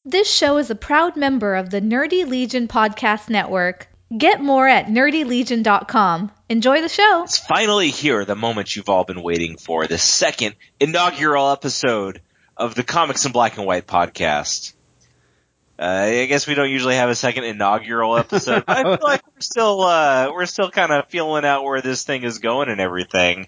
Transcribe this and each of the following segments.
This show is a proud member of the Nerdy Legion Podcast Network. Get more at nerdylegion.com. Enjoy the show. It's finally here, the moment you've all been waiting for, the second inaugural episode of the Comics in Black and White podcast. I guess we don't usually have a second inaugural episode, but I feel like we're still kind of feeling out where this thing is going and everything.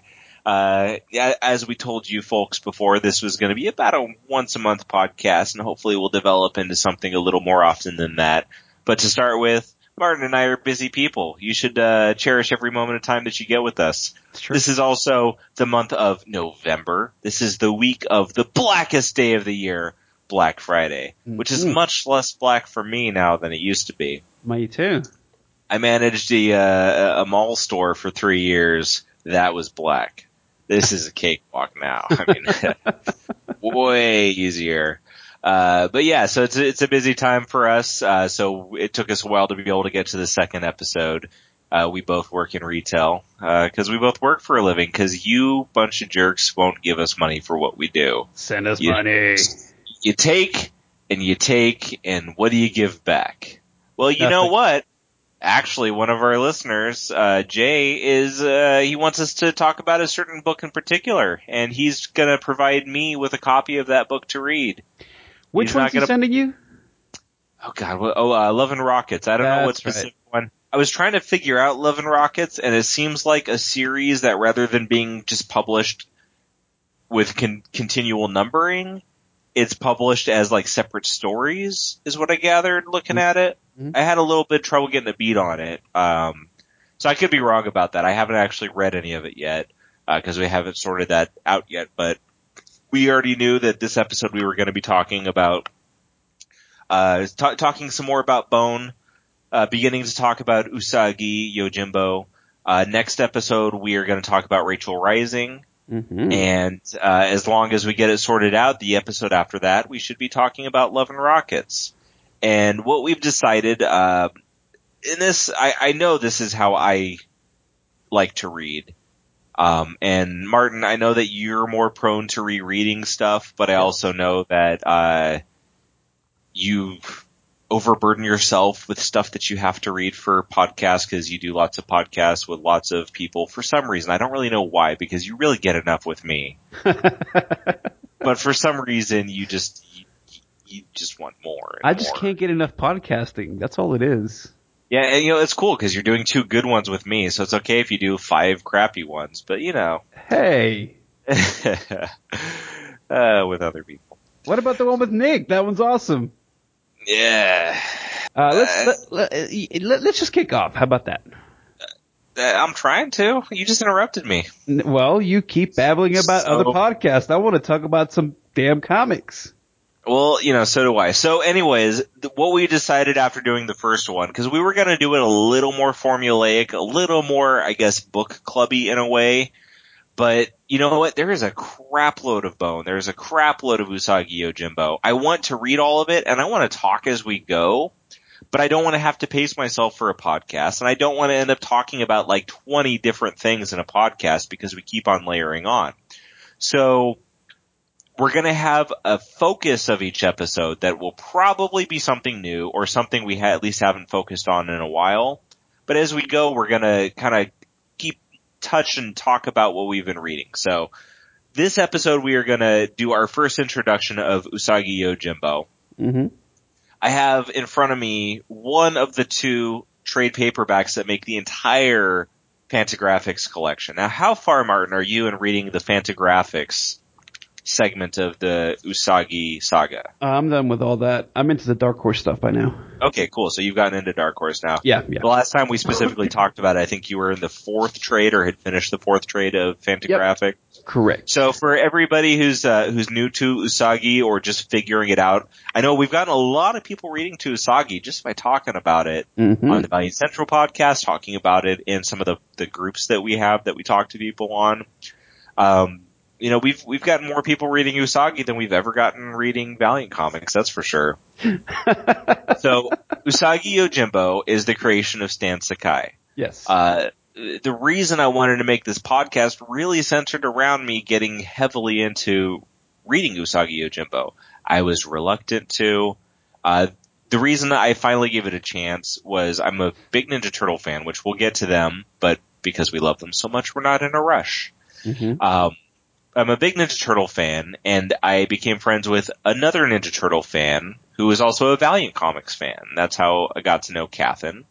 As we told you folks before, this was going to be about a once a month podcast, and hopefully we'll develop into something a little more often than that. But to start with, Martin and I are busy people. You should cherish every moment of time that you get with us. This is also the month of November. This is the week of the blackest day of the year, Black Friday, which is much less black for me now than it used to be. Me too. I managed a mall store for 3 years. That was black. This is a cakewalk now. I mean, way easier. But yeah, so it's a busy time for us. So it took us a while to be able to get to the second episode. We both work in retail, cause we both work for a living, cause you bunch of jerks won't give us money for what we do. Send us money. You take, and what do you give back? Well, you know what? Actually, one of our listeners, Jay, he wants us to talk about a certain book in particular, and he's gonna provide me with a copy of that book to read. Which one's he sending you? Oh God, Love and Rockets. I don't know what specific one. I was trying to figure out Love and Rockets, and it seems like a series that rather than being just published with continual numbering, it's published as like separate stories, is what I gathered looking at it. Mm-hmm. I had a little bit of trouble getting a beat on it. So I could be wrong about that. I haven't actually read any of it yet, cause we haven't sorted that out yet, but we already knew that this episode we were going to be talking about, talking some more about Bone, beginning to talk about Usagi Yojimbo. Next episode we are going to talk about Rachel Rising. Mm-hmm. And as long as we get it sorted out, the episode after that, we should be talking about Love and Rockets. And what we've decided, in this, I know this is how I like to read. And Martin, I know that you're more prone to rereading stuff, but I also know that, you overburden yourself with stuff that you have to read for podcasts because you do lots of podcasts with lots of people for some reason. I don't really know why, because you really get enough with me. But for some reason, you just want more. I just can't get enough podcasting. That's all it is. Yeah, and it's cool because you're doing 2 good ones with me, so it's okay if you do 5 crappy ones, but Hey. With other people. What about the one with Nick? That one's awesome. Yeah. Let's just kick off. How about that? I'm trying to. You just interrupted me. Well, you keep babbling about other podcasts. I want to talk about some damn comics. Well, so do I. So anyways, what we decided after doing the first one, because we were going to do it a little more formulaic, a little more, I guess, book clubby in a way. But you know what? There is a crap load of Bone. There's a crap load of Usagi Yojimbo. I want to read all of it, and I want to talk as we go, but I don't want to have to pace myself for a podcast, and I don't want to end up talking about like 20 different things in a podcast because we keep on layering on. So we're going to have a focus of each episode that will probably be something new or something we at least haven't focused on in a while. But as we go, we're going to kind of keep touch and talk about what we've been reading. So this episode, we are going to do our first introduction of Usagi Yojimbo. Mm-hmm. I have in front of me one of the 2 trade paperbacks that make the entire Fantagraphics collection. Now, how far, Martin, are you in reading the Fantagraphics segment of the Usagi saga? I'm done with all that. I'm into the Dark Horse stuff by now. Okay, cool. So you've gotten into Dark Horse now. Yeah. The last time we specifically talked about it, I think you were in the 4th trade or had finished the 4th trade of Fantagraphics. Yep. Correct. So for everybody who's new to Usagi or just figuring it out, I know we've gotten a lot of people reading to Usagi just by talking about it on the Valiant Central podcast, talking about it in some of the groups that we have that we talk to people on. We've gotten more people reading Usagi than we've ever gotten reading Valiant comics, that's for sure. So, Usagi Yojimbo is the creation of Stan Sakai. Yes. The reason I wanted to make this podcast really centered around me getting heavily into reading Usagi Yojimbo. I was reluctant to. The reason I finally gave it a chance was I'm a big Ninja Turtle fan, which we'll get to them, but because we love them so much, we're not in a rush. Mm-hmm. I'm a big Ninja Turtle fan, and I became friends with another Ninja Turtle fan who is also a Valiant Comics fan. That's how I got to know Cathan.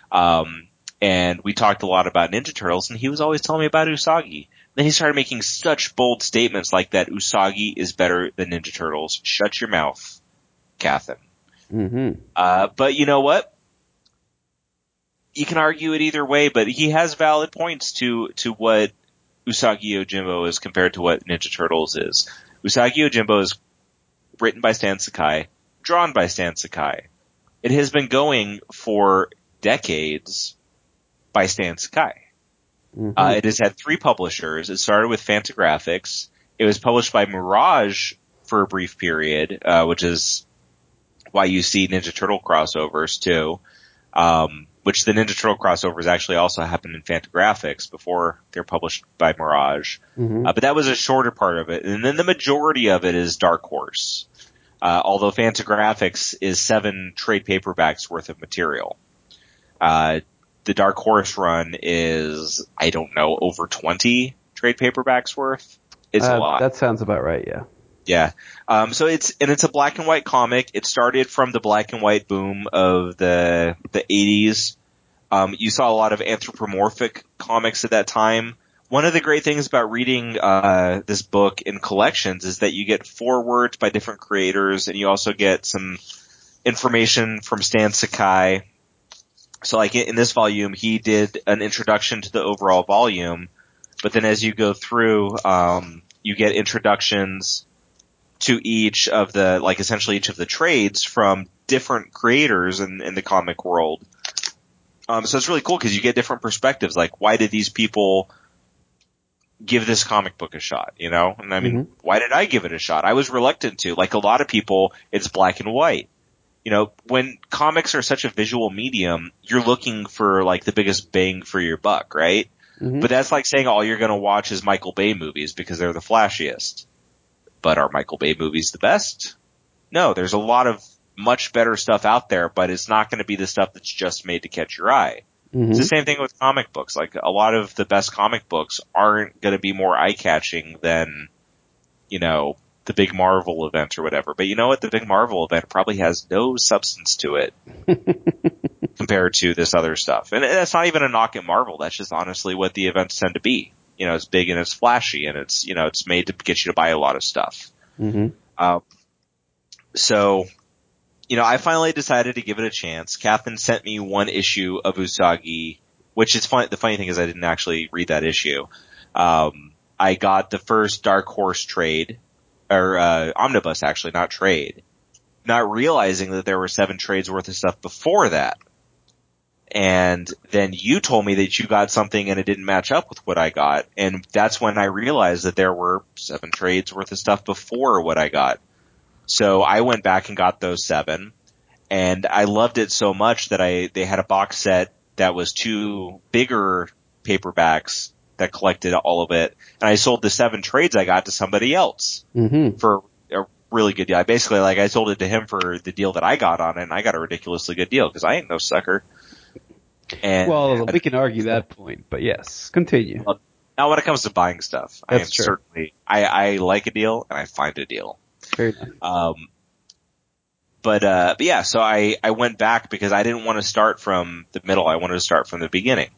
And we talked a lot about Ninja Turtles, and he was always telling me about Usagi. Then he started making such bold statements like that Usagi is better than Ninja Turtles. Shut your mouth, Cathan. Mm-hmm. But you know what? You can argue it either way, but he has valid points to what Usagi Yojimbo is compared to what Ninja Turtles is. Usagi Yojimbo is written by Stan Sakai, drawn by Stan Sakai. It has been going for decades by Stan Sakai. Mm-hmm. It has had 3 publishers. It started with Fantagraphics. It was published by Mirage for a brief period, which is why you see Ninja Turtle crossovers too. Which the Ninja Turtle crossovers actually also happened in Fantagraphics before they're published by Mirage. Mm-hmm. But that was a shorter part of it. And then the majority of it is Dark Horse. Although Fantagraphics is 7 trade paperbacks worth of material. The Dark Horse run is, I don't know, over 20 trade paperbacks worth. It's a lot. That sounds about right, yeah. Yeah. So it's a black and white comic. It started from the black and white boom of the 80s. You saw a lot of anthropomorphic comics at that time. One of the great things about reading, this book in collections is that you get forewords by different creators, and you also get some information from Stan Sakai. So like in this volume, he did an introduction to the overall volume, but then as you go through, you get introductions to each of the, like essentially each of the trades from different creators in the comic world. So it's really cool because you get different perspectives. Like, why did these people give this comic book a shot, you know? And I mean, why did I give it a shot? I was reluctant to. Like a lot of people, it's black and white. You know, when comics are such a visual medium, you're looking for like the biggest bang for your buck, right? Mm-hmm. But that's like saying all you're going to watch is Michael Bay movies because they're the flashiest. But are Michael Bay movies the best? No, there's a lot of much better stuff out there, but it's not going to be the stuff that's just made to catch your eye. Mm-hmm. It's the same thing with comic books. Like a lot of the best comic books aren't going to be more eye-catching than, you know, the big Marvel event or whatever. But you know what? The big Marvel event probably has no substance to it compared to this other stuff. And that's not even a knock at Marvel. That's just honestly what the events tend to be. You know, it's big and it's flashy and it's, you know, it's made to get you to buy a lot of stuff. Mm-hmm. So, you know, I finally decided to give it a chance. Catherine sent me 1 issue of Usagi, which is fun. The funny thing is I didn't actually read that issue. I got the first Dark Horse trade, or omnibus actually, not trade, not realizing that there were 7 trades worth of stuff before that. And then you told me that you got something and it didn't match up with what I got. And that's when I realized that there were 7 trades worth of stuff before what I got. So I went back and got those 7. And I loved it so much that they had a box set that was 2 bigger paperbacks that collected all of it. And I sold the 7 trades I got to somebody else for a really good deal. I sold it to him for the deal that I got on it, and I got a ridiculously good deal because I ain't no sucker. And well, we can argue that point, but yes, continue. Now when it comes to buying stuff, That's true. I like a deal and I find a deal. Fair enough. But yeah, so I went back because I didn't want to start from the middle. I wanted to start from the beginning.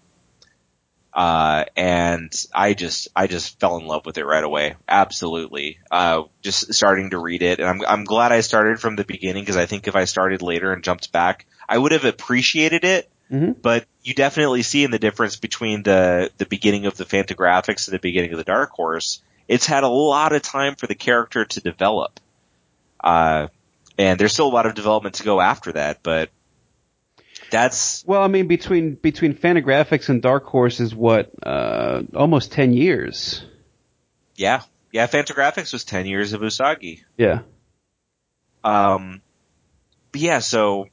And I just fell in love with it right away. Absolutely. Just starting to read it. And I'm glad I started from the beginning because I think if I started later and jumped back, I would have appreciated it. Mm-hmm. But you definitely see in the difference between the beginning of the Fantagraphics and the beginning of the Dark Horse. It's had a lot of time for the character to develop. And there's still a lot of development to go after that, but that's... Well, I mean, between Fantagraphics and Dark Horse is what, almost 10 years. Yeah. Yeah, Fantagraphics was 10 years of Usagi. Yeah. But yeah, so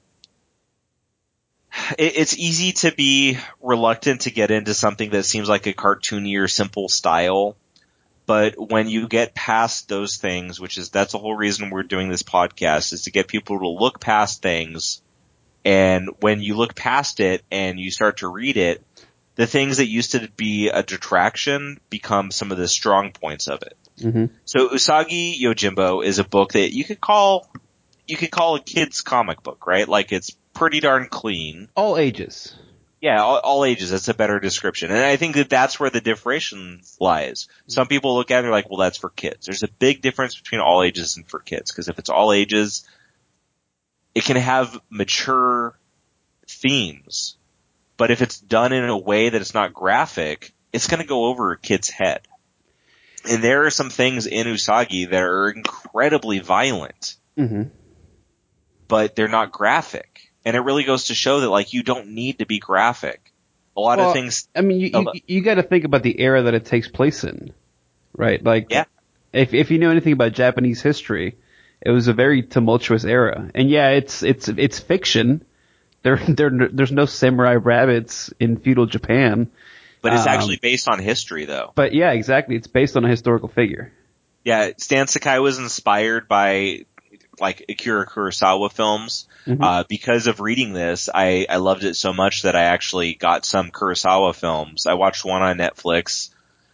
it's easy to be reluctant to get into something that seems like a cartoony or simple style. But when you get past those things, that's the whole reason we're doing this podcast, is to get people to look past things. And when you look past it and you start to read it, the things that used to be a detraction become some of the strong points of it. Mm-hmm. So Usagi Yojimbo is a book that you could call a kid's comic book, right? Like, it's pretty darn clean. All ages. Yeah, all ages. That's a better description. And I think that's where the differentiation lies. Some people look at it and they're like, well, that's for kids. There's a big difference between all ages and for kids. Because if it's all ages, it can have mature themes. But if it's done in a way that it's not graphic, it's going to go over a kid's head. And there are some things in Usagi that are incredibly violent. Mm-hmm. But they're not graphic. And it really goes to show that, like, you don't need to be graphic. A lot of things. I mean, you got to think about the era that it takes place in, right? Like, yeah. If you know anything about Japanese history, it was a very tumultuous era. And yeah, it's fiction. There's no samurai rabbits in feudal Japan. But it's actually based on history, though. But yeah, exactly. It's based on a historical figure. Yeah, Stan Sakai was inspired by, like, Akira Kurosawa films. Mm-hmm. Because of reading this, I loved it so much that I actually got some Kurosawa films. I watched one on Netflix,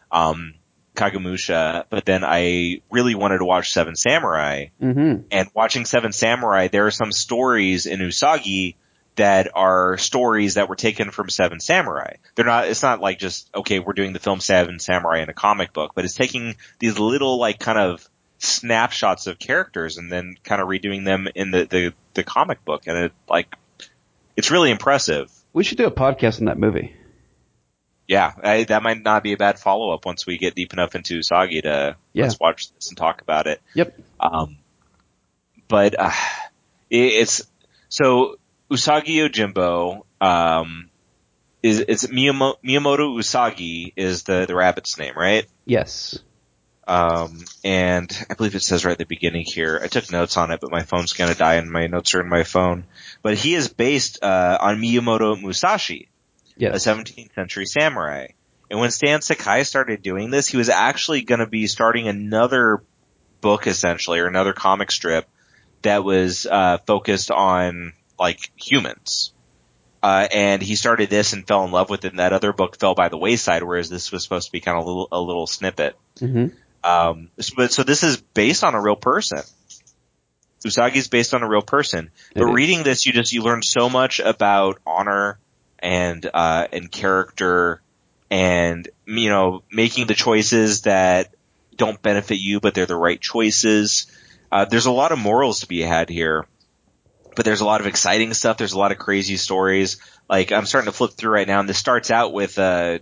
Kagemusha, but then I really wanted to watch Seven Samurai. Mm-hmm. And watching Seven Samurai, there are some stories in Usagi that are stories that were taken from Seven Samurai. It's not like just, okay, we're doing the film Seven Samurai in a comic book, but it's taking these little, like, kind of snapshots of characters and then kind of redoing them in the comic book. And it's really impressive. We should do a podcast on that movie. Yeah, that might not be a bad follow-up once we get deep enough into Usagi to let's watch this and talk about it. Yep. But so Usagi Yojimbo, it's Miyamoto Usagi is the rabbit's name, right? Yes. And I believe it says right at the beginning here. I took notes on it, but my phone's gonna die and my notes are in my phone. But he is based, on Miyamoto Musashi. Yes. A 17th century samurai. And when Stan Sakai started doing this, he was actually gonna be starting another book essentially, or another comic strip that was, focused on, like, humans. And he started this and fell in love with it, and that other book fell by the wayside, whereas this was supposed to be kind of a little snippet. Mm-hmm. So this is based on a real person. Usagi is based on a real person. But reading this, you learn so much about honor and character and, you know, making the choices that don't benefit you, but they're the right choices. There's a lot of morals to be had here. But there's a lot of exciting stuff. There's a lot of crazy stories. Like, I'm starting to flip through right now, and this starts out with like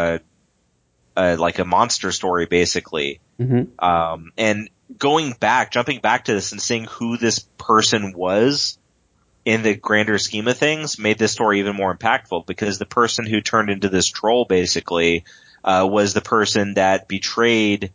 a monster story, basically. Mm-hmm. And jumping back to this and seeing who this person was in the grander scheme of things made this story even more impactful, because the person who turned into this troll, basically, was the person that betrayed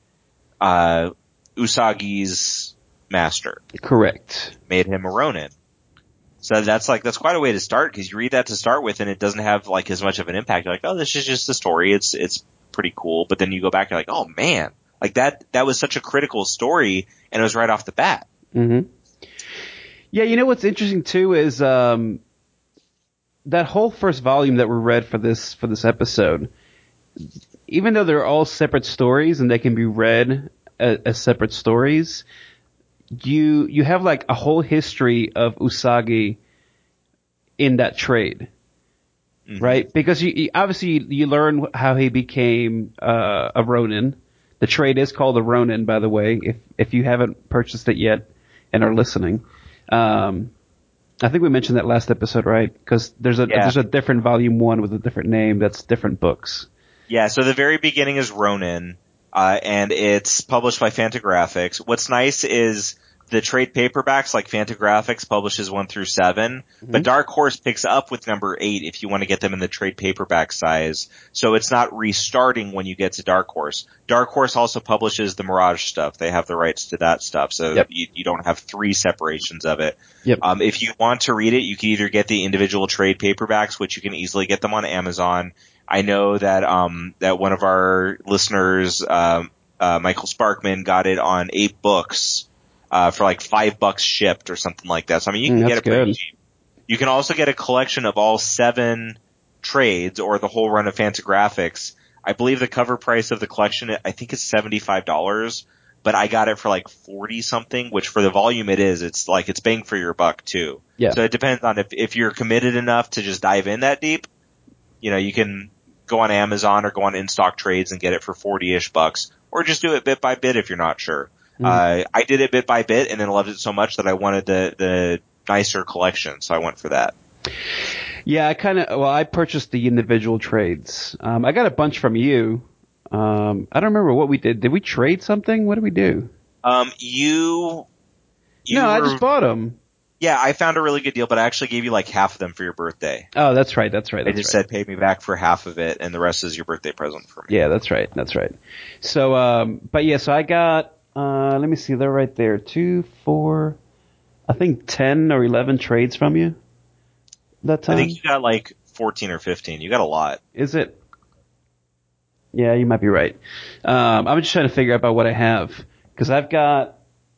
Usagi's master. Correct. Made him a Ronin. So that's quite a way to start, because you read that to start with and it doesn't have, like, as much of an impact. You're like, oh, this is just a story. It's pretty cool. But then you go back and you're like, oh man, like that was such a critical story, and it was right off the bat. Mm-hmm. Yeah, you know what's interesting too is, that whole first volume that we read for this episode, even though they're all separate stories and they can be read as separate stories, you have, like, a whole history of Usagi in that trade, mm-hmm. right? Because you obviously you learn how he became a Ronin. The trade is called a Ronin, by the way, if you haven't purchased it yet and are listening. I think we mentioned that last episode, right? Because there's a different volume 1 with a different name that's different books. Yeah, so the very beginning is Ronin, and it's published by Fantagraphics. What's nice is the trade paperbacks, like Fantagraphics publishes 1 through 7, mm-hmm. but Dark Horse picks up with number 8 if you want to get them in the trade paperback size. So it's not restarting when you get to Dark Horse. Dark Horse also publishes the Mirage stuff. They have the rights to that stuff, so yep. you don't have 3 separations of it. Yep. If you want to read it, you can either get the individual trade paperbacks, which you can easily get them on Amazon. I know that that one of our listeners, Michael Sparkman got it on 8 books for like $5 shipped or something like that. So I mean, you can get it pretty cheap. You can also get a collection of all 7 trades or the whole run of Fantagraphics. I believe the cover price of the collection, I think it's $75, but I got it for like 40 something, which for the volume it's like it's bang for your buck too. Yeah. So it depends on if you're committed enough to just dive in that deep, you can go on Amazon or go on In-Stock Trades and get it for 40-ish bucks, or just do it bit by bit if you're not sure. I did it bit by bit and then loved it so much that I wanted the nicer collection, so I went for that. Yeah, I purchased the individual trades. I got a bunch from you. I don't remember what we did. Did we trade something? What did we do? No, I just bought them. Yeah, I found a really good deal, but I actually gave you like half of them for your birthday. Oh, that's right. I just said pay me back for half of it, and the rest is your birthday present for me. Yeah, that's right. So, so I got, let me see, they're right there. 2, 4, I think 10 or 11 trades from you that time. I think you got like 14 or 15. You got a lot. Is it? Yeah, you might be right. I'm just trying to figure out about what I have, because I've got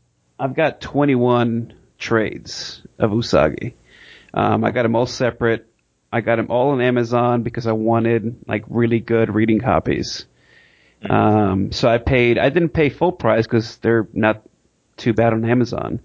21 trades of Usagi. I got them all separate. I got them all on Amazon because I wanted like really good reading copies. So I didn't pay full price because they're not too bad on Amazon.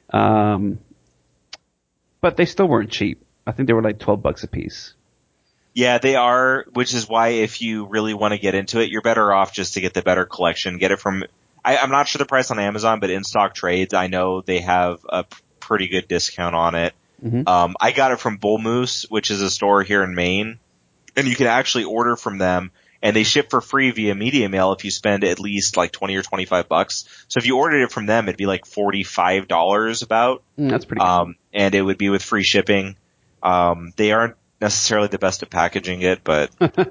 But they still weren't cheap. I think they were like $12 a piece. Yeah, they are, which is why if you really want to get into it, you're better off just to get the better collection. Get it from, I'm not sure the price on Amazon, but In-Stock Trades, I know they have a pretty good discount on it. Mm-hmm. I got it from Bull Moose, which is a store here in Maine, and you can actually order from them, and they ship for free via media mail if you spend at least like 20 or $25. So if you ordered it from them, it'd be like $45 about. That's pretty good. And it would be with free shipping. They aren't necessarily the best at packaging it, but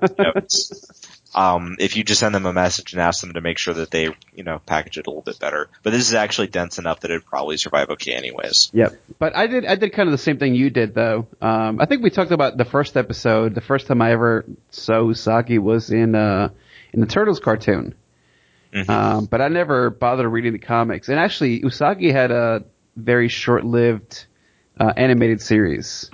if you just send them a message and ask them to make sure that they, package it a little bit better. But this is actually dense enough that it'd probably survive okay anyways. Yep. But I did kind of the same thing you did though. I think we talked about the first episode. The first time I ever saw Usagi was in the Turtles cartoon. Mm-hmm. But I never bothered reading the comics. And actually, Usagi had a very short-lived animated series.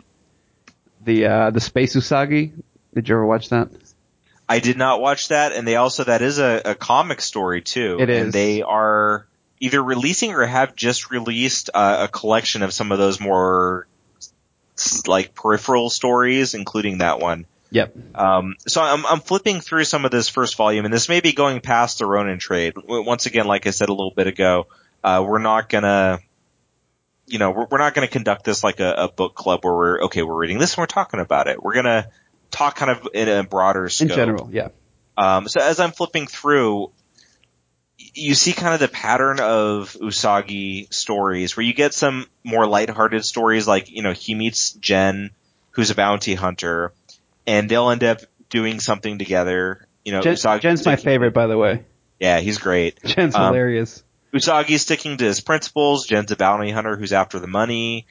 The Space Usagi. Did you ever watch that? I did not watch that, and that is a comic story too. It is. And they are either releasing or have just released a collection of some of those more like peripheral stories, including that one. Yep. So I'm flipping through some of this first volume, and this may be going past the Ronin trade. Once again, like I said a little bit ago, we're not gonna, we're not gonna conduct this like a book club where we're reading this and we're talking about it. We're gonna talk kind of in a broader scope. In general, yeah. So as I'm flipping through, you see kind of the pattern of Usagi stories where you get some more lighthearted stories like, he meets Jen, who's a bounty hunter, and they'll end up doing something together. Jen's my favorite, by the way. Yeah, he's great. Jen's hilarious. Usagi's sticking to his principles. Jen's a bounty hunter who's after the money.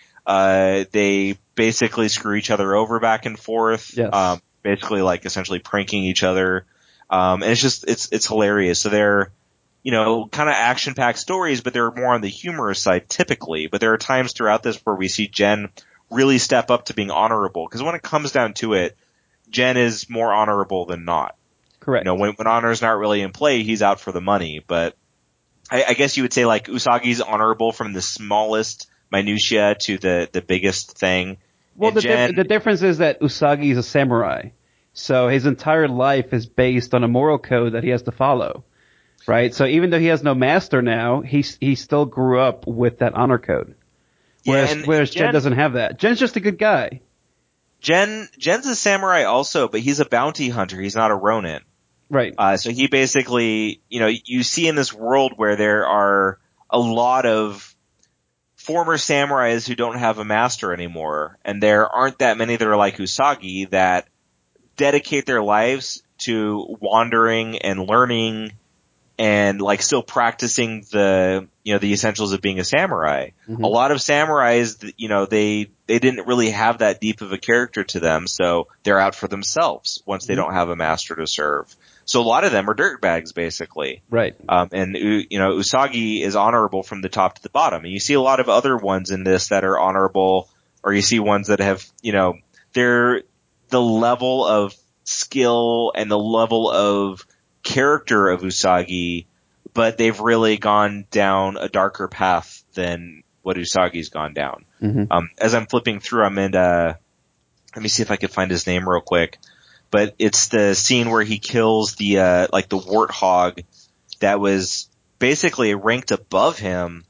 They basically screw each other over back and forth. Yes. Basically like essentially pranking each other. And it's hilarious. So they're, kind of action-packed stories, but they're more on the humorous side typically. But there are times throughout this where we see Jen really step up to being honorable. Because when it comes down to it, Jen is more honorable than not. Correct. When honor is not really in play, he's out for the money. But I guess you would say like Usagi's honorable from the smallest minutia to the biggest thing. Well, the difference is that Usagi is a samurai. So his entire life is based on a moral code that he has to follow. Right? So even though he has no master now, he still grew up with that honor code. Whereas Jen doesn't have that. Jen's just a good guy. Jen's a samurai also, but he's a bounty hunter. He's not a ronin. Right. So he basically, you see in this world where there are a lot of former samurais who don't have a master anymore, and there aren't that many that are like Usagi that dedicate their lives to wandering and learning and like still practicing the essentials of being a samurai. Mm-hmm. A lot of samurais, they didn't really have that deep of a character to them, so they're out for themselves once they don't have a master to serve. So a lot of them are dirtbags, basically. Right. And Usagi is honorable from the top to the bottom. And you see a lot of other ones in this that are honorable, or you see ones that have, they're the level of skill and the level of character of Usagi, but they've really gone down a darker path than what Usagi's gone down. Mm-hmm. As I'm flipping through, I'm in, let me see if I can find his name real quick. But it's the scene where he kills the warthog that was basically ranked above him,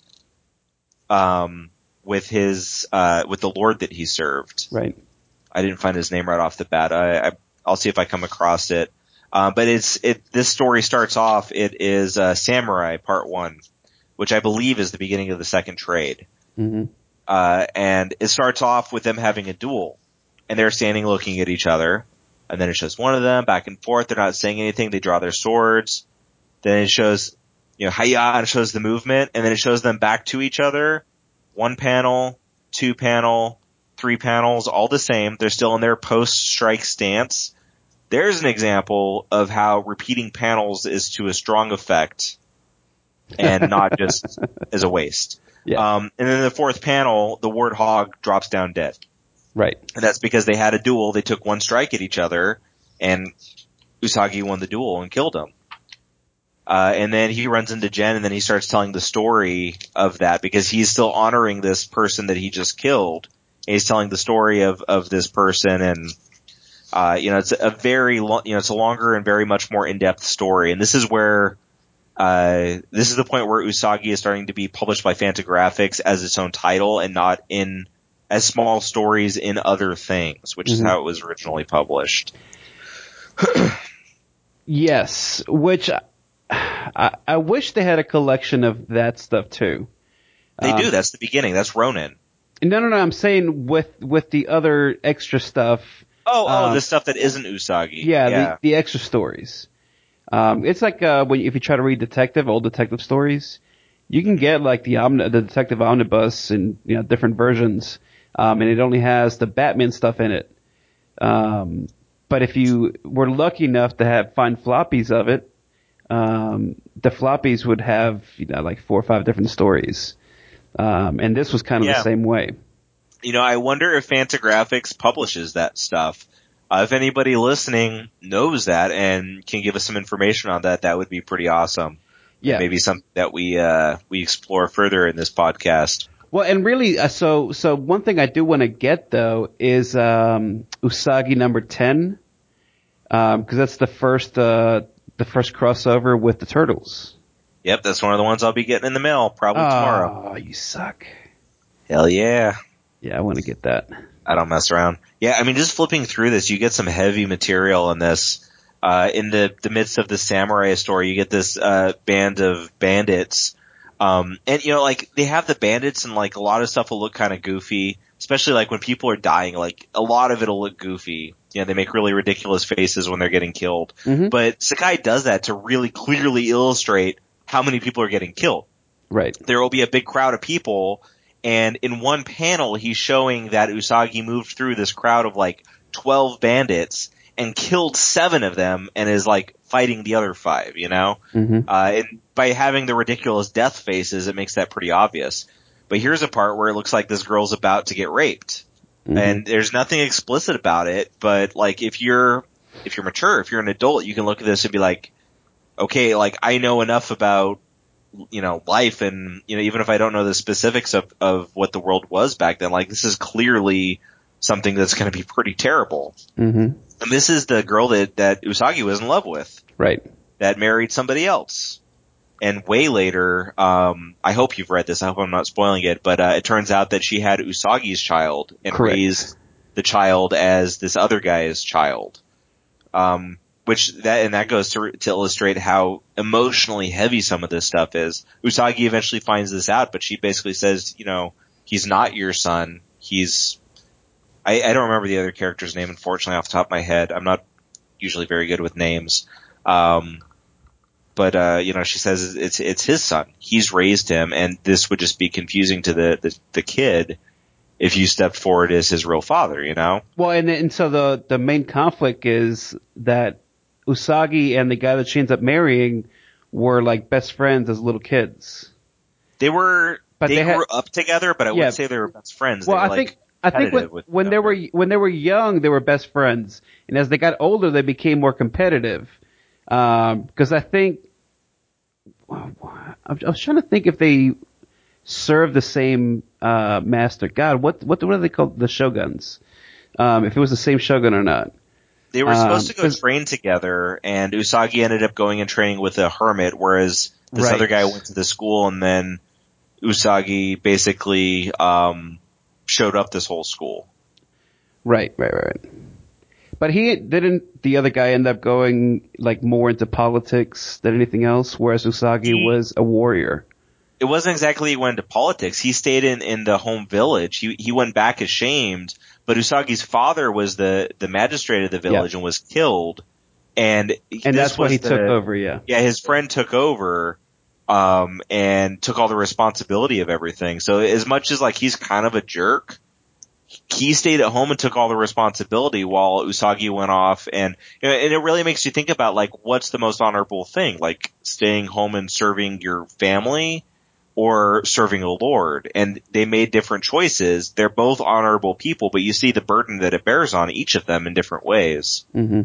with the lord that he served. Right. I didn't find his name right off the bat. I'll see if I come across it. But this story starts off, it is, Samurai Part 1, which I believe is the beginning of the second trade. Mm-hmm. And it starts off with them having a duel. And they're standing looking at each other. And then it shows one of them back and forth. They're not saying anything. They draw their swords. Then it shows, hiya, and it shows the movement. And then it shows them back to each other. 1 panel, 2 panel, 3 panels, all the same. They're still in their post-strike stance. There's an example of how repeating panels is to a strong effect and not just as a waste. Yeah. And then the 4th panel, the warthog drops down dead. Right. And that's because they had a duel. They took 1 strike at each other, and Usagi won the duel and killed him. And then he runs into Jen, and then he starts telling the story of that because he's still honoring this person that he just killed. And he's telling the story of this person, and it's a very it's a longer and very much more in-depth story. And this is where this is the point where Usagi is starting to be published by Fantagraphics as its own title and not as small stories in other things, which is how it was originally published. Yes, which I wish they had a collection of that stuff too. They do. That's the beginning. That's Ronin. No. I'm saying with the other extra stuff. The stuff that isn't Usagi. Yeah. The extra stories. It's like if you try to read old detective stories, you can get like the Detective Omnibus and different versions. And it only has the Batman stuff in it. But if you were lucky enough to find floppies of it, the floppies would have, like 4 or 5 different stories. And this was kind of the same way. I wonder if Fantagraphics publishes that stuff. If anybody listening knows that and can give us some information on that, that would be pretty awesome. Yeah. And maybe something that we explore further in this podcast. Well, and really, so one thing I do want to get though is Usagi number 10, because that's the first crossover with the Turtles. Yep, that's one of the ones I'll be getting in the mail probably tomorrow. Oh, you suck. Hell yeah. Yeah, I want to get that. I don't mess around. Yeah, I mean, just flipping through this, you get some heavy material in this. In the midst of the samurai story, you get this band of bandits. And they have the bandits and like a lot of stuff will look kind of goofy, especially like when people are dying, like a lot of it'll look goofy. They make really ridiculous faces when they're getting killed. Mm-hmm. But Sakai does that to really clearly illustrate how many people are getting killed. Right. There will be a big crowd of people, and in one panel he's showing that Usagi moved through this crowd of like 12 bandits and killed 7 of them and is like fighting the other 5, Mm-hmm. And by having the ridiculous death faces, it makes that pretty obvious. But here's a part where it looks like this girl's about to get raped. Mm-hmm. And there's nothing explicit about it, but like if you're mature, if you're an adult, you can look at this and be like, okay, like I know enough about, life and, even if I don't know the specifics of what the world was back then, like this is clearly something that's going to be pretty terrible. Mm-hmm. And this is the girl that Usagi was in love with. Right. That married somebody else. And way later, I hope you've read this, I hope I'm not spoiling it, but it turns out that she had Usagi's child and Correct. raised the child as this other guy's child. That goes to illustrate how emotionally heavy some of this stuff is. Usagi eventually finds this out, but she basically says, he's not your son. I don't remember the other character's name, unfortunately, off the top of my head. I'm not usually very good with names. But she says it's his son. He's raised him, and this would just be confusing to the kid if you stepped forward as his real father, Well, and so the main conflict is that Usagi and the guy that she ends up marrying were like best friends as little kids. They grew up together, but I Yeah. wouldn't say they were best friends. Well, they were, I think when they were young, they were best friends, and as they got older, they became more competitive. Because I think I was trying to think if they served the same master. God, what do they call the shoguns? If it was the same shogun or not. They were supposed to go train together, and Usagi ended up going and training with a hermit, whereas this other guy went to the school, and then Usagi basically showed up this whole school. Right. But didn't the other guy end up going like more into politics than anything else, whereas Usagi was a warrior? It wasn't exactly he went into politics. He stayed in the home village. He went back ashamed, but Usagi's father was the magistrate of the village and was killed. And that's why he took over, yeah. Yeah, his friend took over, and took all the responsibility of everything. So as much as like he's kind of a jerk, he stayed at home and took all the responsibility while Usagi went off, and it really makes you think about like what's the most honorable thing, like staying home and serving your family or serving a lord. And they made different choices. They're both honorable people, but you see the burden that it bears on each of them in different ways. Mm-hmm.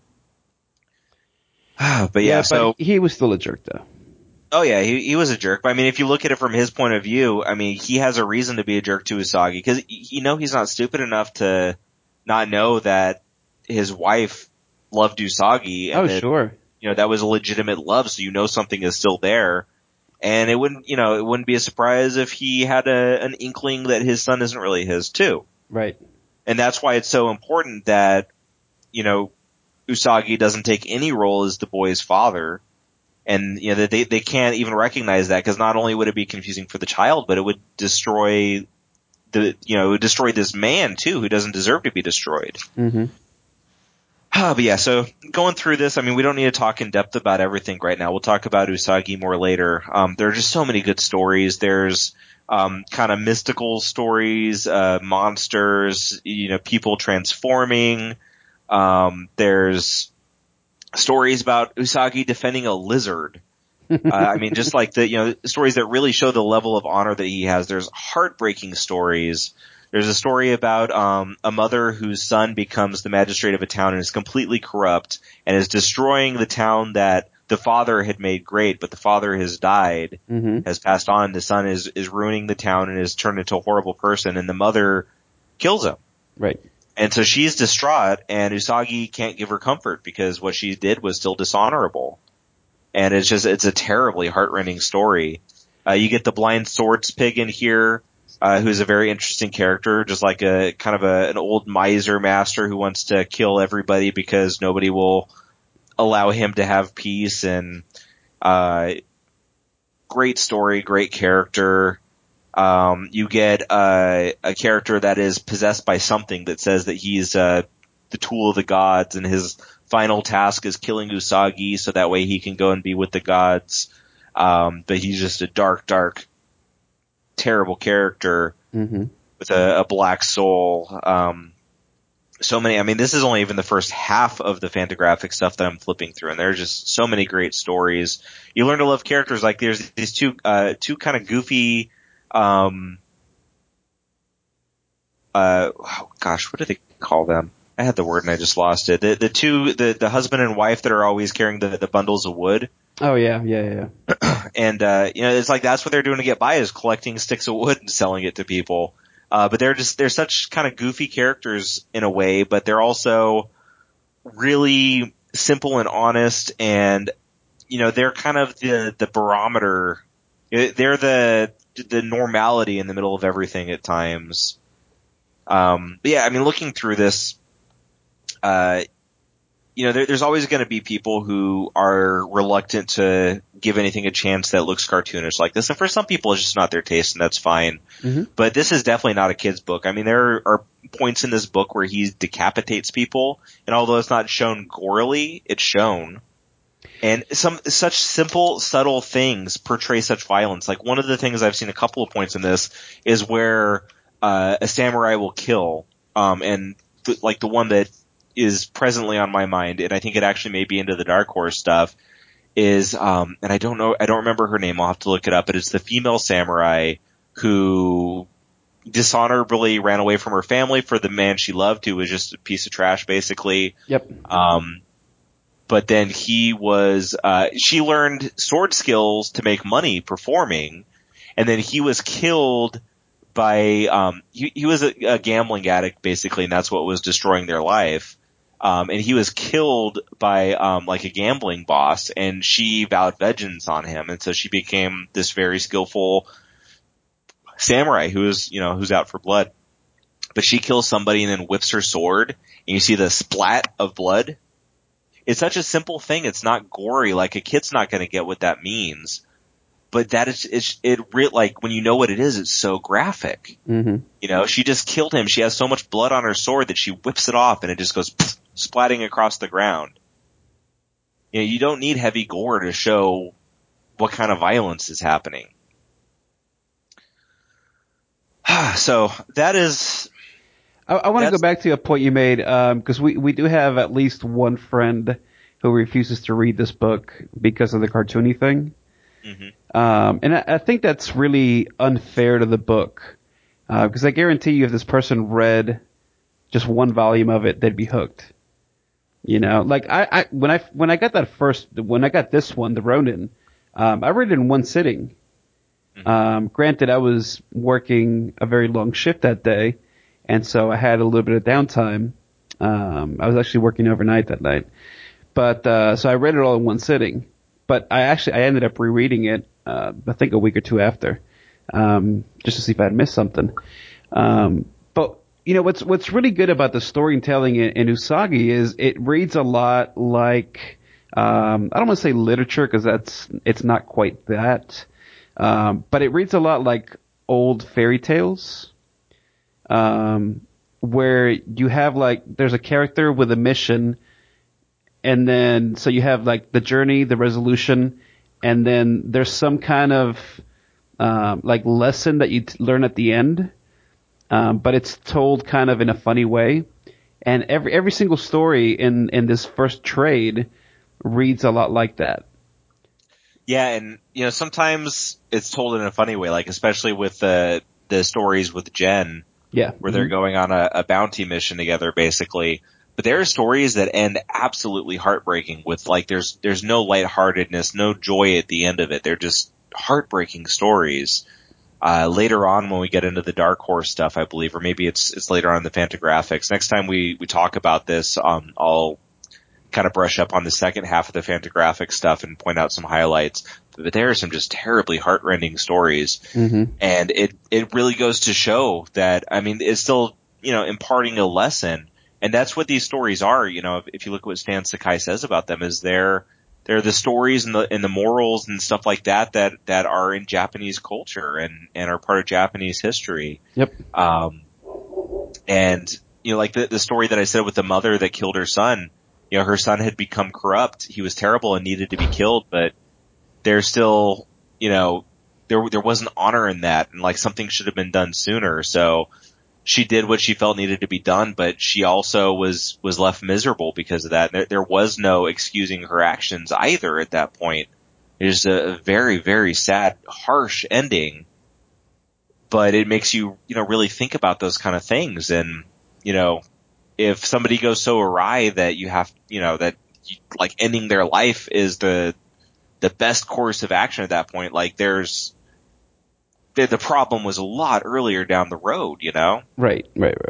So he was still a jerk though. Oh yeah, he was a jerk. But I mean, if you look at it from his point of view, I mean, he has a reason to be a jerk to Usagi because he's not stupid enough to not know that his wife loved Usagi. And sure. That was a legitimate love, so something is still there. And it wouldn't be a surprise if he had an inkling that his son isn't really his too. Right. And that's why it's so important that, Usagi doesn't take any role as the boy's father. And, that they can't even recognize that because not only would it be confusing for the child, but it would destroy this man too who doesn't deserve to be destroyed. Mm-hmm. But yeah, so going through this, I mean, we don't need to talk in depth about everything right now. We'll talk about Usagi more later. There are just so many good stories. There's, kind of mystical stories, monsters, people transforming. There's stories about Usagi defending a lizard. I mean, just like stories that really show the level of honor that he has. There's heartbreaking stories. There's a story about a mother whose son becomes the magistrate of a town and is completely corrupt and is destroying the town that the father had made great, but the father has died, has passed on. The son is ruining the town and is turned into a horrible person, and the mother kills him. Right. And so she's distraught, and Usagi can't give her comfort because what she did was still dishonorable. And it's a terribly heartrending story. You get the blind swords pig in here, who's a very interesting character, just like an old miser master who wants to kill everybody because nobody will allow him to have peace. And, great story, great character. You get a character that is possessed by something that says that he's the tool of the gods, and his final task is killing Usagi so that way he can go and be with the gods. But he's just a dark, terrible character with a black soul. So many. I mean, this is only even the first half of the Fantagraphic stuff that I'm flipping through, and there's just so many great stories. You learn to love characters like there's these two kind of goofy. What do they call them? I had the word and I just lost it. The husband and wife that are always carrying the bundles of wood. Oh yeah. And, it's like that's what they're doing to get by is collecting sticks of wood and selling it to people. But they're such kind of goofy characters in a way, but they're also really simple and honest, and, they're kind of the barometer. They're the normality in the middle of everything at times. But yeah, I mean, looking through this, there's always going to be people who are reluctant to give anything a chance that looks cartoonish like this. And for some people, it's just not their taste, and that's fine. But this is definitely not a kid's book. I mean, there are points in this book where he decapitates people, and although it's not shown gorily, it's shown. And such simple, subtle things portray such violence. Like one of the things I've seen a couple of points in this is where a samurai will kill, and the one that is presently on my mind, and I think it actually may be into the Dark Horse stuff, is, and I don't remember her name, I'll have to look it up, but it's the female samurai who dishonorably ran away from her family for the man she loved, who was just a piece of trash, basically. Yep. But then she learned sword skills to make money performing, and then he was killed by, he was a gambling addict, basically, and that's what was destroying their life. And he was killed by, like a gambling boss, and she vowed vengeance on him, and so she became this very skillful samurai who's out for blood. But she kills somebody and then whips her sword, and you see the splat of blood. It's such a simple thing. It's not gory. Like, a kid's not going to get what that means. But that is, like, when you know what it is, it's so graphic. Mm-hmm. She just killed him. She has so much blood on her sword that she whips it off and it just goes splatting across the ground. You don't need heavy gore to show what kind of violence is happening. So that is... I want to go back to a point you made, because we do have at least one friend who refuses to read this book because of the cartoony thing. Mm-hmm. And I think that's really unfair to the book, because I guarantee you if this person read just one volume of it, they'd be hooked. Like when I got this one, the Ronin, I read it in one sitting. Mm-hmm. Granted, I was working a very long shift that day, and so I had a little bit of downtime. I was actually working overnight that night. But, so I read it all in one sitting. But I ended up rereading it, I think a week or two after, just to see if I had missed something. But, what's really good about the storytelling in Usagi is it reads a lot like, I don't want to say literature because it's not quite that. But it reads a lot like old fairy tales. Where you have there's a character with a mission, and then so you have the journey, the resolution, and then there's some kind of lesson that you learn at the end, but it's told kind of in a funny way. And every single story in this first trade reads a lot like that. Yeah, and sometimes it's told in a funny way, like especially with the stories with Jen. Yeah. Where they're going on a bounty mission together, basically. But there are stories that end absolutely heartbreaking with there's no lightheartedness, no joy at the end of it. They're just heartbreaking stories. Later on when we get into the Dark Horse stuff, I believe, or maybe it's later on in the Fantagraphics. Next time we talk about this, I'll kind of brush up on the second half of the Fantagraphics stuff and point out some highlights. But there are some just terribly heartrending stories. Mm-hmm. And it really goes to show that, it's still, imparting a lesson. And that's what these stories are. If you look at what Stan Sakai says about them, is they're the stories and the morals and stuff like that are in Japanese culture and are part of Japanese history. Yep. And, like the story that I said with the mother that killed her son, her son had become corrupt. He was terrible and needed to be killed, but there's still, there wasn't honor in that, and something should have been done sooner. So she did what she felt needed to be done, but she also was left miserable because of that. There was no excusing her actions either at that point. It was a very, very sad, harsh ending, but it makes you, really think about those kind of things. And, if somebody goes so awry that you have, ending their life is the best course of action at that point, the problem was a lot earlier down the road, Right.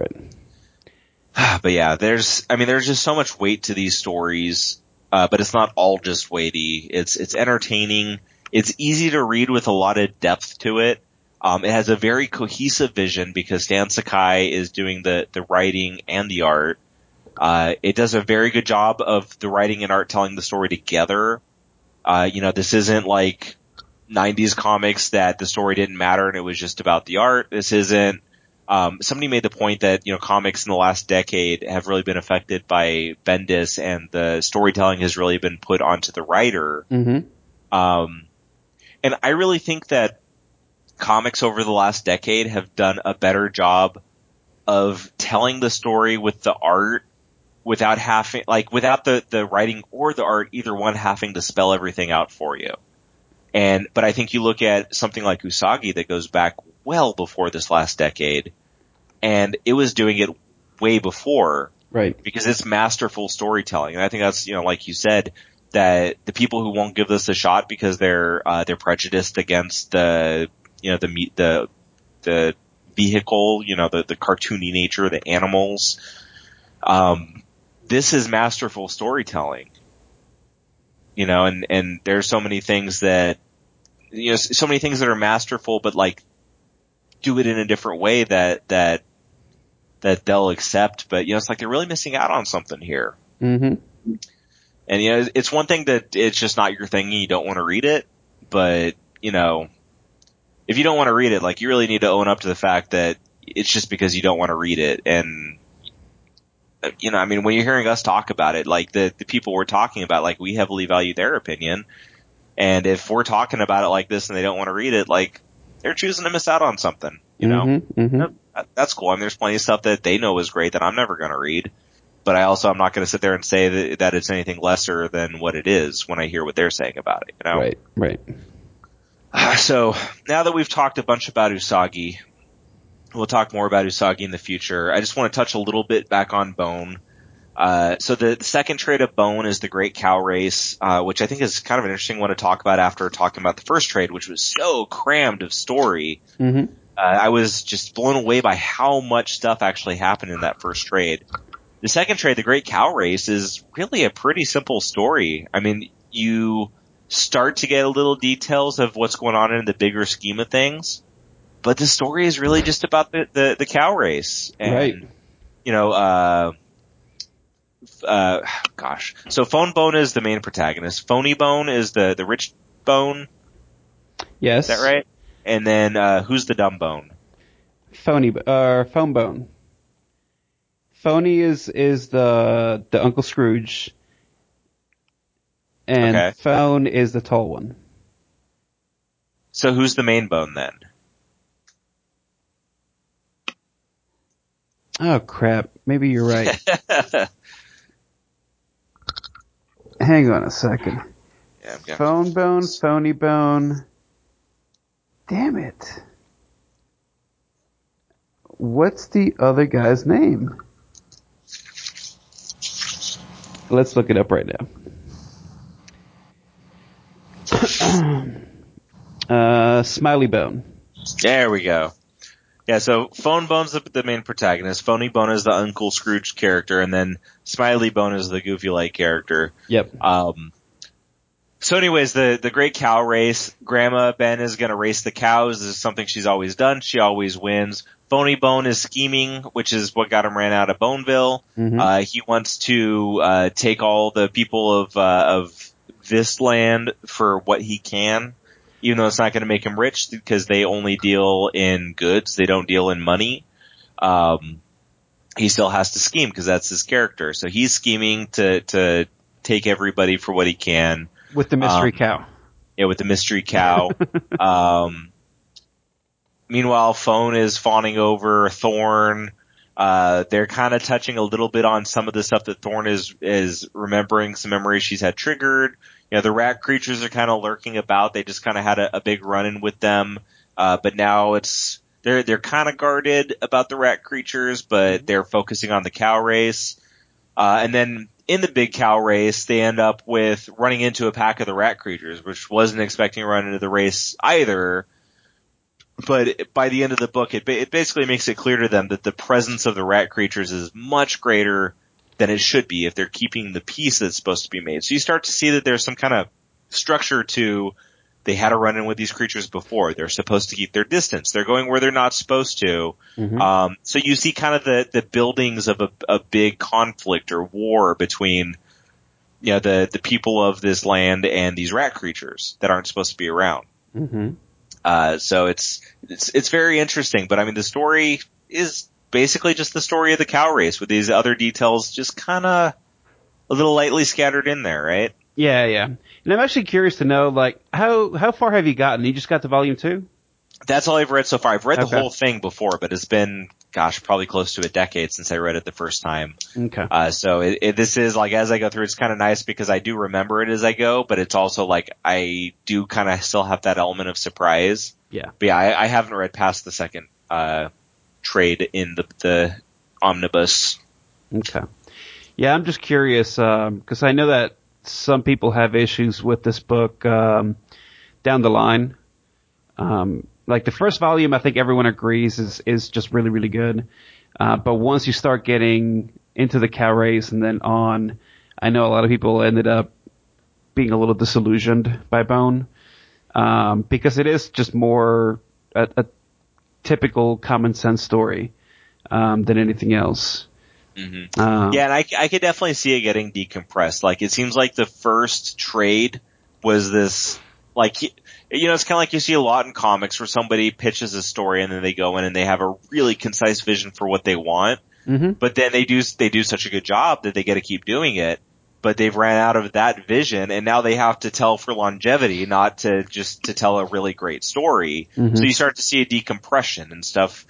But yeah, there's just so much weight to these stories, but it's not all just weighty. It's entertaining. It's easy to read with a lot of depth to it. It has a very cohesive vision because Stan Sakai is doing the writing and the art. It does a very good job of the writing and art telling the story together. This isn't like 90s comics that the story didn't matter and it was just about the art. This isn't, somebody made the point that, comics in the last decade have really been affected by Bendis and the storytelling has really been put onto the writer. Mm-hmm. And I really think that comics over the last decade have done a better job of telling the story with the art without without the writing or the art, either one having to spell everything out for you. But I think you look at something like Usagi that goes back well before this last decade, and it was doing it way before. Right. Because it's masterful storytelling. And I think that's, like you said, that the people who won't give this a shot because they're prejudiced against the vehicle, the cartoony nature, the animals. This is masterful storytelling, and there's so many things that, so many things that are masterful, but like do it in a different way that they'll accept. But, it's like they're really missing out on something here. Mm-hmm. And, it's one thing that it's just not your thing and you don't want to read it, but, if you don't want to read it, like, you really need to own up to the fact that it's just because you don't want to read it. And, when you're hearing us talk about it, like, the people we're talking about, like, we heavily value their opinion. And if we're talking about it like this and they don't want to read it, like, they're choosing to miss out on something, Mm-hmm. Mm-hmm. That's cool. I mean, there's plenty of stuff that they know is great that I'm never going to read. But I'm not going to sit there and say that it's anything lesser than what it is when I hear what they're saying about it, Right. So, now that we've talked a bunch about Usagi, we'll talk more about Usagi in the future. I just want to touch a little bit back on Bone. So the second trade of Bone is the Great Cow Race, which I think is kind of an interesting one to talk about after talking about the first trade, which was so crammed of story. Mm-hmm. I was just blown away by how much stuff actually happened in that first trade. The second trade, the Great Cow Race, is really a pretty simple story. I mean, you start to get a little details of what's going on in the bigger scheme of things, but the story is really just about the cow race. And, right. Gosh. So Phone Bone is the main protagonist. Phony Bone is the rich bone. Yes. Is that right? And then, who's the dumb bone? Phone Bone. Phony is the Uncle Scrooge, and Okay. Phone is the tall one. So who's the main bone then? Oh crap! Maybe you're right. Hang on a second. Yeah, okay. Phone Bone, Phony Bone. Damn it! What's the other guy's name? Let's look it up right now. Smiley Bone. There we go. Yeah, so Phone Bone's the main protagonist. Phony Bone is the Uncle Scrooge character, and then Smiley Bone is the Goofy Light character. Yep. So anyways, the Great Cow Race, Grandma Ben is gonna race the cows. This is something she's always done. She always wins. Phony Bone is scheming, which is what got him ran out of Boneville. Mm-hmm. He wants to take all the people of this land for what he can, even though it's not going to make him rich because they only deal in goods. They don't deal in money. He still has to scheme because that's his character. So he's scheming to take everybody for what he can. With the mystery cow. Yeah, with the mystery cow. Meanwhile, Phone is fawning over Thorn. They're kind of touching a little bit on some of the stuff that Thorn is remembering, some memories she's had triggered. The rat creatures are kind of lurking about. They just kind of had a big run-in with them. But now they're kind of guarded about the rat creatures, but they're focusing on the cow race. And then in the big cow race, they end up with running into a pack of the rat creatures, which wasn't expecting to run into the race either. But by the end of the book, it basically makes it clear to them that the presence of the rat creatures is much greater than it should be if they're keeping the peace that's supposed to be made. So you start to see that there's some kind of structure to, they had a run-in with these creatures before. They're supposed to keep their distance. They're going where they're not supposed to. Mm-hmm. So you see kind of the buildings of a big conflict or war between, the people of this land and these rat creatures that aren't supposed to be around. Mm-hmm. So it's very interesting, but I mean, the story is basically just the story of the cow race with these other details just kind of a little lightly scattered in there, right? Yeah. And I'm actually curious to know, like, how far have you gotten? You just got to volume 2? That's all I've read so far. I've read the Okay. whole thing before, but it's been, probably close to a decade since I read it the first time. Okay. So this is like, as I go through, it's kind of nice because I do remember it as I go, but it's also like I do kind of still have that element of surprise. Yeah. But yeah, I haven't read past the second trade in the omnibus. Okay. Yeah, I'm just curious because I know that some people have issues with this book down the line. Like the first volume, I think everyone agrees is just really, really good. But once you start getting into the cow race and then on, I know a lot of people ended up being a little disillusioned by Bone because it is just more a typical common sense story than anything else. Mm-hmm. Yeah, and I could definitely see it getting decompressed. Like, it seems like the first trade was this, like, it's kind of like you see a lot in comics where somebody pitches a story and then they go in and they have a really concise vision for what they want, but then they do such a good job that they get to keep doing it, but they've ran out of that vision and now they have to tell for longevity, not to just to tell a really great story. So you start to see a decompression and stuff,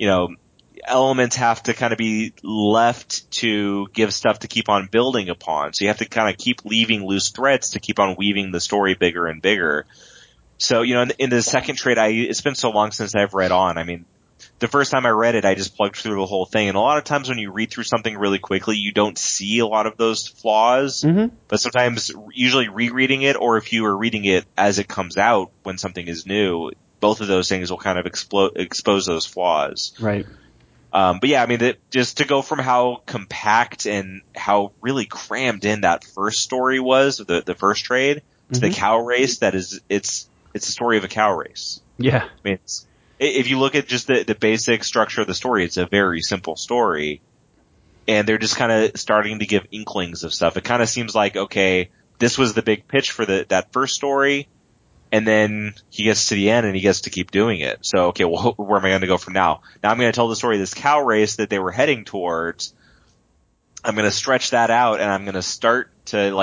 elements have to kind of be left to give stuff to keep on building upon. So you have to kind of keep leaving loose threads to keep on weaving the story bigger and bigger. So, in the second trade, it's been so long since I've read on. I mean, the first time I read it, I just plugged through the whole thing. And a lot of times when you read through something really quickly, you don't see a lot of those flaws. But sometimes, usually rereading it, or if you are reading it as it comes out when something is new, both of those things will kind of expose those flaws. Right. But yeah, I mean, just to go from how compact and how really crammed in that first story was, the first trade, to the cow race, it's a story of a cow race. Yeah. I mean, if you look at just the basic structure of the story, it's a very simple story. And they're just kind of starting to give inklings of stuff. It kind of seems like, okay, this was the big pitch for that first story. And then he gets to the end and he gets to keep doing it. So, okay, well, where am I going to go from now? Now I'm going to tell the story of this cow race that they were heading towards. I'm going to stretch that out and I'm going to start to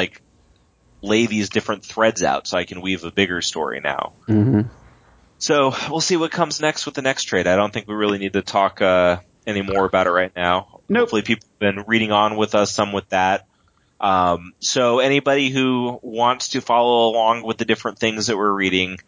lay these different threads out so I can weave a bigger story now. So we'll see what comes next with the next trade. I don't think we really need to talk any more about it right now. Nope. Hopefully people have been reading on with us some with that. So anybody who wants to follow along with the different things that we're reading,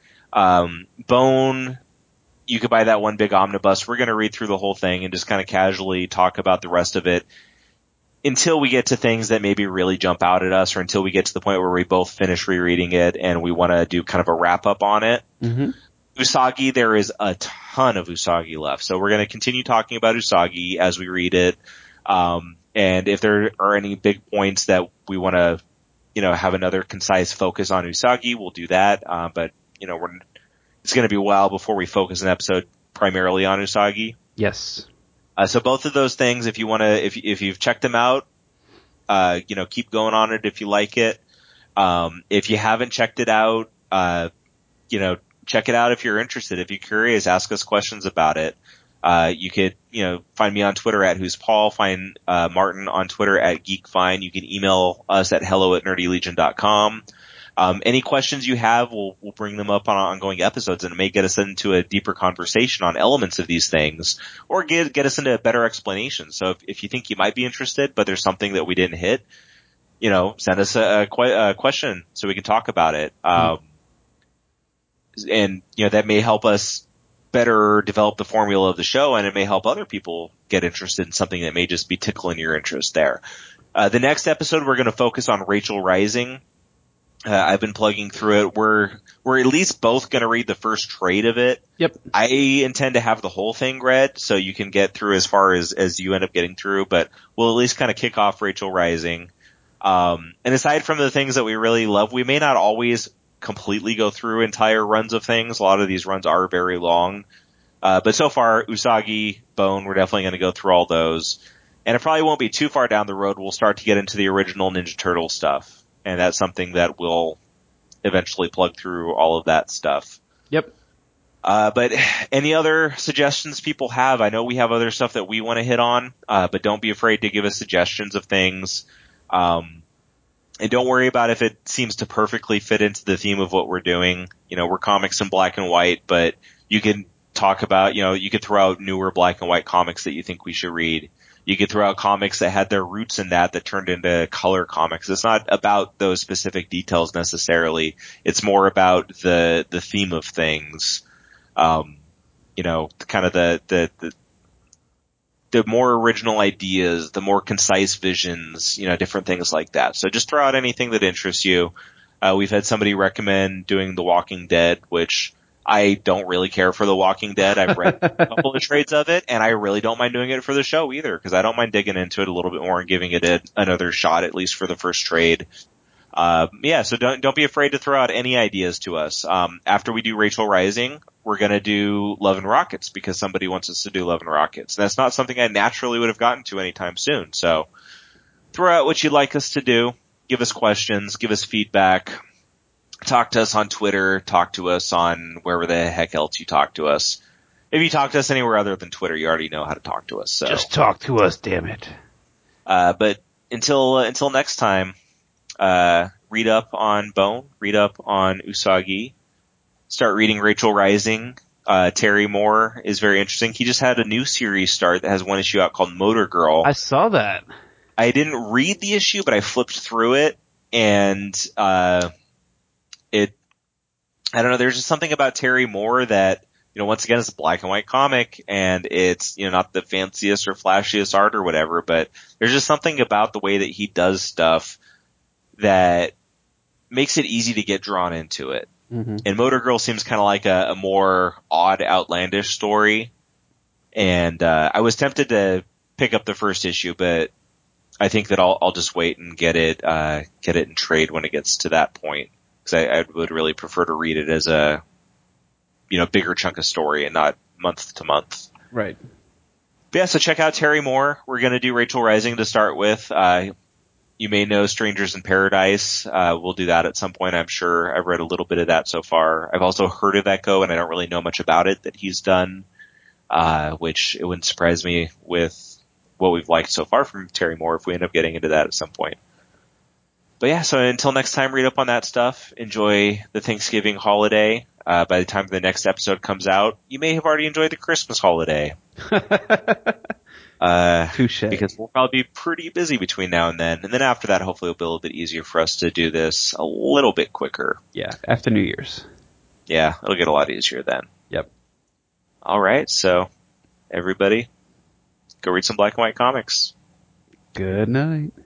Bone, you could buy that one big omnibus. We're going to read through the whole thing and just kind of casually talk about the rest of it until we get to things that maybe really jump out at us, or until we get to the point where we both finish rereading it and we want to do kind of a wrap up on it. Usagi, there is a ton of Usagi left. So we're going to continue talking about Usagi as we read it. And if there are any big points that we want to, have another concise focus on Usagi, we'll do that. But it's going to be a while before we focus an episode primarily on Usagi. Yes. So both of those things, if you want to, if you've checked them out, keep going on it if you like it. If you haven't checked it out, check it out if you're interested. If you're curious, ask us questions about it. You could, find me on Twitter at Who's Paul, find Martin on Twitter at GeekFine. You can email us at hello@nerdylegion.com. Any questions you have, we'll bring them up on ongoing episodes, and it may get us into a deeper conversation on elements of these things, or get us into a better explanation. So if you think you might be interested, but there's something that we didn't hit, send us a question so we can talk about it. And, that may help us better develop the formula of the show, and it may help other people get interested in something that may just be tickling your interest there. The next episode, we're going to focus on Rachel Rising. I've been plugging through it. We're at least both going to read the first trade of it. Yep. I intend to have the whole thing read, so you can get through as far as you end up getting through, but we'll at least kind of kick off Rachel Rising. And aside from the things that we really love, we may not always completely go through entire runs of things. A lot of these runs are very long. But so far, Usagi, Bone, we're definitely going to go through all those. And it probably won't be too far down the road. We'll start to get into the original Ninja Turtle stuff. And that's something that we'll eventually plug through all of that stuff. Yep. But any other suggestions people have? I know we have other stuff that we want to hit on, but don't be afraid to give us suggestions of things. And don't worry about if it seems to perfectly fit into the theme of what we're doing. We're comics in black and white, but You can talk about, you could throw out newer black and white comics that you think we should read. You could throw out comics that had their roots in that turned into color comics. It's not about those specific details necessarily. It's more about the theme of things. Kind of the more original ideas, the more concise visions, different things like that. So just throw out anything that interests you. We've had somebody recommend doing The Walking Dead, which I don't really care for The Walking Dead. I've read a couple of trades of it, and I really don't mind doing it for the show either, because I don't mind digging into it a little bit more and giving it another shot, at least for the first trade. So don't be afraid to throw out any ideas to us. After we do Rachel Rising, we're gonna do Love and Rockets, because somebody wants us to do Love and Rockets. And that's not something I naturally would have gotten to anytime soon. So throw out what you'd like us to do. Give us questions, give us feedback. Talk to us on Twitter, talk to us on wherever the heck else you talk to us. If you talk to us anywhere other than Twitter, you already know how to talk to us. So just talk to us, damn it. But until next time, read up on Bone, read up on Usagi, start reading Rachel Rising. Terry Moore is very interesting. He just had a new series start that has one issue out called Motor Girl. I saw that. I didn't read the issue, but I flipped through it, and I don't know, there's just something about Terry Moore that, once again, it's a black and white comic, and it's, not the fanciest or flashiest art or whatever, but there's just something about the way that he does stuff that makes it easy to get drawn into it. Mm-hmm. And Motor Girl seems kind of like a more odd, outlandish story. And I was tempted to pick up the first issue, but I think that I'll just wait and get it in trade when it gets to that point. Because I would really prefer to read it as a, bigger chunk of story and not month to month. Right. But yeah, so check out Terry Moore. We're going to do Rachel Rising to start with. You may know Strangers in Paradise. We'll do that at some point, I'm sure. I've read a little bit of that so far. I've also heard of Echo, and I don't really know much about it that he's done, which it wouldn't surprise me with what we've liked so far from Terry Moore if we end up getting into that at some point. But yeah, so until next time, read up on that stuff. Enjoy the Thanksgiving holiday. By the time the next episode comes out, you may have already enjoyed the Christmas holiday. Touche. Because we'll probably be pretty busy between now and then. And then after that, hopefully it'll be a little bit easier for us to do this a little bit quicker. Yeah, after New Year's. Yeah, it'll get a lot easier then. Yep. All right, so everybody, go read some black and white comics. Good night.